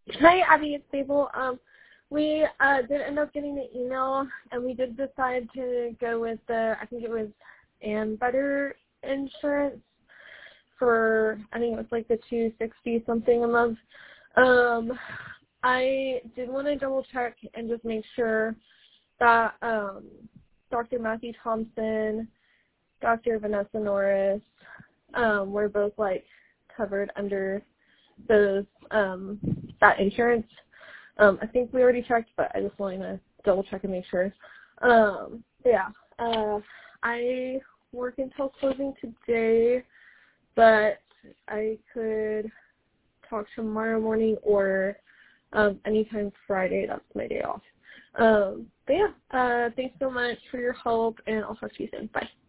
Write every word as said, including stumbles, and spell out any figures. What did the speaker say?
Hi, Abby. It's Sable. Um, we uh, did end up getting the email, and we did decide to go with the, I think it was Am Better Insurance for, I think it was like the two sixty something a month. Um, I did want to double check and just make sure that um, Doctor Matthew Thompson, Doctor Vanessa Norris, um, were both like covered under those um, that insurance. Um, I think we already checked, but I just wanted to double check and make sure. Um, yeah, uh, I work until closing today, but I could talk tomorrow morning or um, anytime Friday. That's my day off. Um, but yeah, uh, thanks so much for your help, and I'll talk to you soon. Bye.